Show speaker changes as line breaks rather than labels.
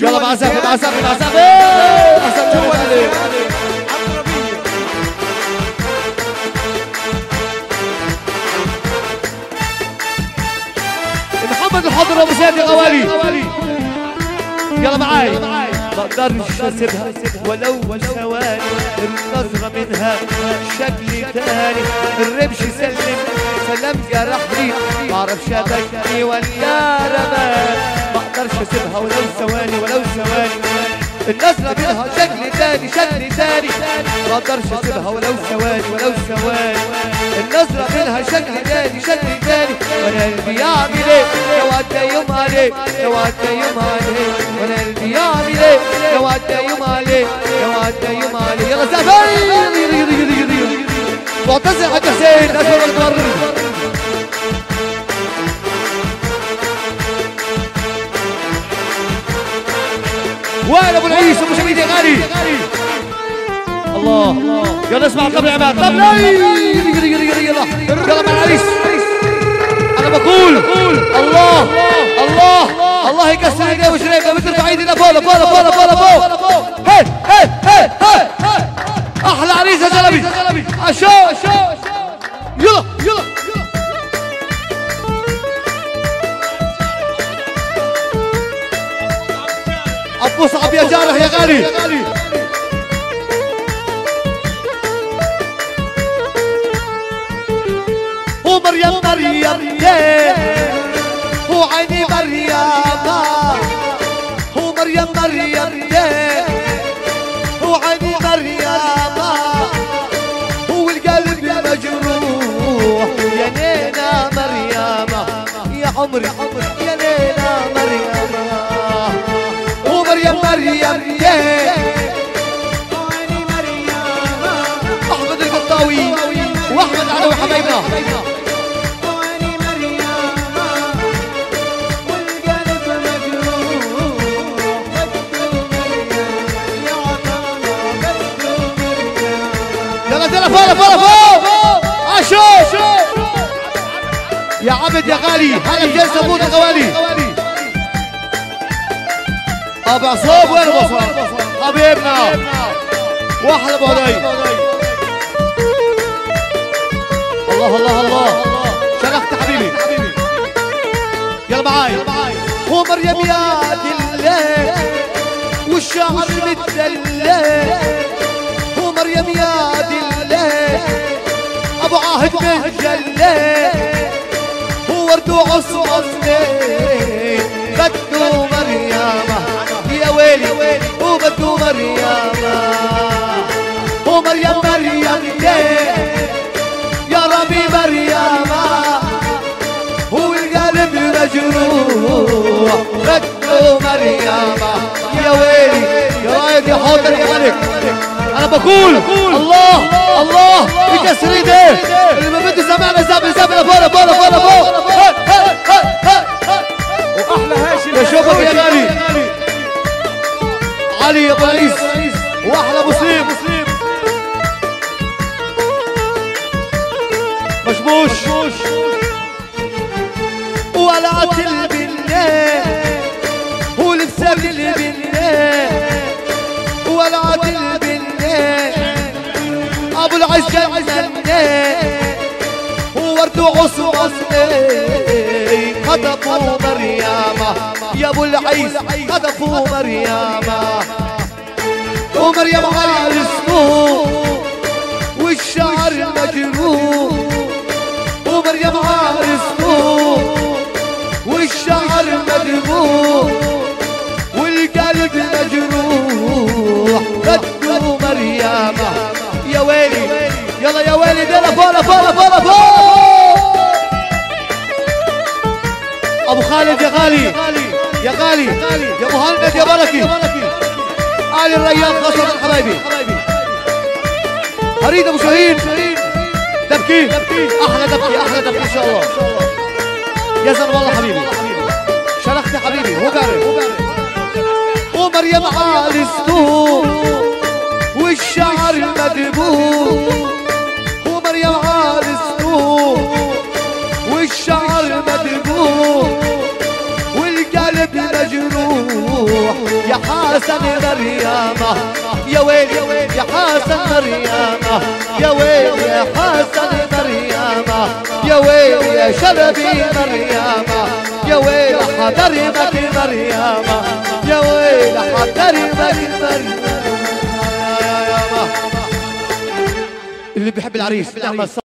يلا مع سافي مع سافي مع سافي محمد الحضر ابو زيد يا غوالي يلا معاي ما اقدرش اسيبها ولو ثواني النظرة منها شكلي تاني الرمش سلم جرحني معرفش ابكي ولا رماني ما اقدرش اسيبها ولو ثواني النظرة منها شكلي تاني ما اقدرش اسيبها ولو ثواني النظرة منها شكلي تاني وانا قلبي يعمل ايه لو عدى يوم عليه وانا قلبي يعمل ايه لو عدى يوم عليه يلا سافي معتز حاج حسين ناس والمر وين ابو العيس ابو شميد يا غالي الله يلا اسمع طبل يا عماد طبل يلا مع العريس انا بقول الله يكسر ايديه وشريكه بترفع ايدينا فوق هي احلى عريس يا جلبي عشو يلا ابو صعب يا جارح يا غالي ومريم هو عيني مريم هو عيني مريم هو القلب المجروح يا نينا مريم يا عمري يا نينا مريم هو مريم احمد القطاوي واحمد علي وحبايبنا فوق عشو يا عبد يا غالي هلا بجلسة بود الغوالي ابو عصاب وين ابو عصاب حبيبنا واحد ابو هدي الله شرخت حبيبي يلا معاي هو مريم يا دلة والشعر متدلة هو مريم يا دلة ابو عاهد من جلة هو ورد وعصمة بدو مريم يا ويلي هو بدو مريم هو مريم يا ربي مريم هو القلب مجروح بدو مريم يا ويلي يا رايد يا حاضر يا ملك انا بقول الله يكسر ايديه اللي ما بده سمعنا زابنا فوق واحلى هاشم يا شوفك يا غالي علي يا ابو العيس واحلى مسلم مشبوش ولعت البناء هو لبسك البناء ولعت البناء ابو العز جنة هو ورد عصمة خطفوا مريم يا ابو العيس خطفوا مريم ومريم عارسته والشعر مجروح ومريم عارسته والشعر مجروح والقلب مجروح بدو مريم يا ويلي يلا يا ويلي يلا فوق ابو خالد يا غالي يا ابو هند يا بركي آل الريان خاصة حبايبي هريد ابو شاهين تبكي احلى دبكي ان شاء الله يا زلمه والله حبيبي شرخت حبيبي هو قارب ومريم عارسته والشعر مدبوح ومريم عارسته والشعر مدبوح والقلب مجروح يا حسن مريمة يا ويل يا حسن مريمة يا ويل يا حسن مريمة يا ويل يا شلبي مريمة يا ويل حضرمك مريمة يا ويل حضرمك مريمة. اللي بيحب العريس